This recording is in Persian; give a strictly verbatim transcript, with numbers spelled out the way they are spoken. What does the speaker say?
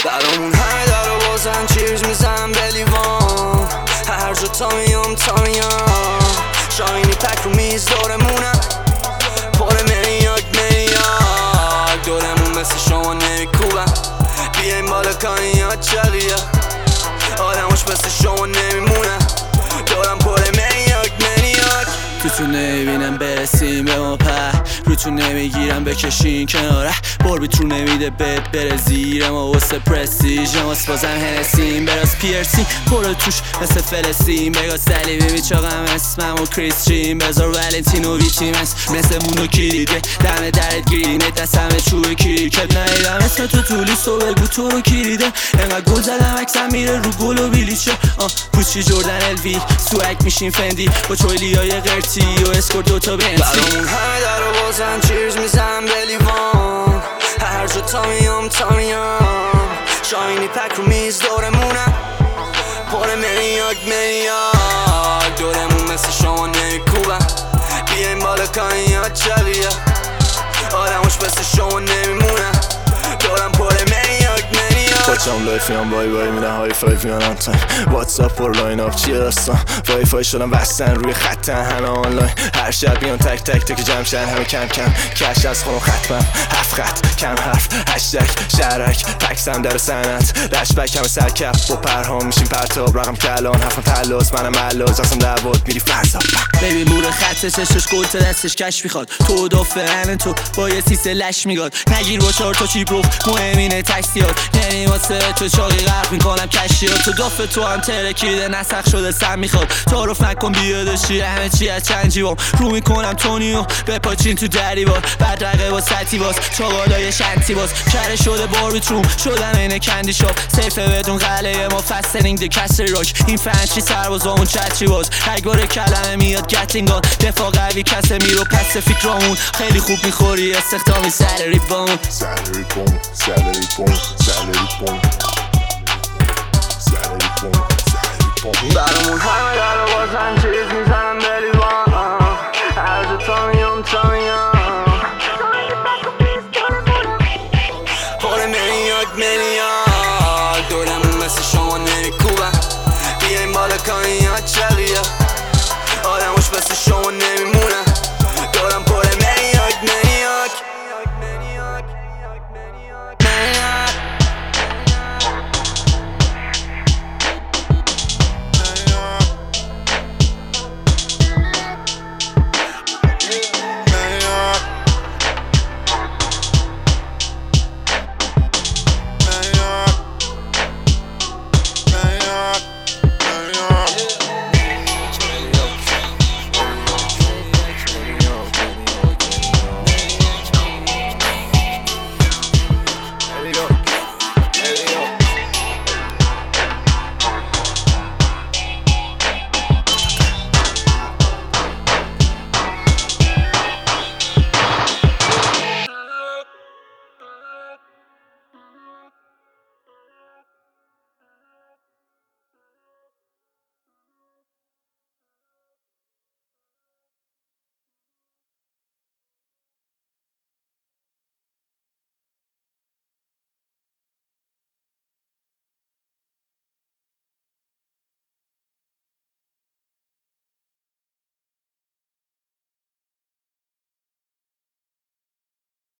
برامون همه در و بازن چیرز میزنم به لیوان، هر جا تا میام تا میام شاینی پک رو میز دورمونم پر منیاک منیاک دورمون مثل شما نمیکوبم بیایم بالا کانیات چقیه آدماش مثل شما نمیمونم دورم پر منیاک منیاک تو تو نمیبینم برسیم به ما پر رو تو نمیگیرم بکشین کناره باربیت رو نمیده بد بره زیر ما واسه پرستیج ماست بازم هنسیم براز پیرسی پرو توش مثل فلسطین بگا سلیبی میچاقم اسمم و کریستین بذار ولنتینو ویتیمنس مثل مونو کلیده دم درت گیرینه دستم چوب کلی کپ نهیدم اسم تو تو لیستو بگو تو رو کلیده انقدر گل زدم اکسم میره رو گل و بیلیچه آه پوچی جردن الوی سوک میشین فندی با چویلی های قرتی و اسکور دوتا بنزی برامون همه در و بازن چیرز میزنم به لیوان هر جا تا میام تا میام شاینی پک رو میز دورمونم پر منیاک منیاک دورمون مثل شما نمیکوبم بیایم بالا کانیات چقیه آدماش مثل شما نمیمونم دورم پر منیاک منیاک بچم لایفیام بای بای میرن های فایف میان آن تایم واتساپ پر لاین اپ چیه داستان وای فای شدم وستن روی خطن همه آنلاین هر شب میان تک تک تک جمع شن همه کم کم کش از خونم ختمم هفت خط کم حرف هشتک شهرک پکسم در سنت رشبک همه سرکف با پرهام میشیم پرتاب رقم کلان حرفم تلاس منم ملاز اصلا دعوات میری فرزا بیبی بور خط چشش گلت دستش کش میخواد تو دافن تو با یه سیسه لش میگاد نگیر با چهار تا چیپ رو مهمینه تکسیات یعنی واسه تو چاقی غرق میکنم کشیات تو داف تو هم ترکیده نسخ شده سم میخواد تعارف نکن بیادشی همه چی از چند جیوام رو میکنم تونیو بپاچین تو دریوار بعد رقه با سطی باز چاقالای شنتی باز کره شده باربیت روم شدم اینه کندی شاپ سیفه بدون قلعه ما فسترینگ دی کسری راک این فنچی سربازامون چتری باز اگاره کلمه میاد گتلینگان دفاع قوی کسه میرو پس فکرامون خیلی خوب میخوری استخدامی سر ریبامون سر ریبامون سر ریبامون سر ریبامون سر ریبامون برامون همه در و بازن چیز میزنم به لیوان هر جا تا میام تا میام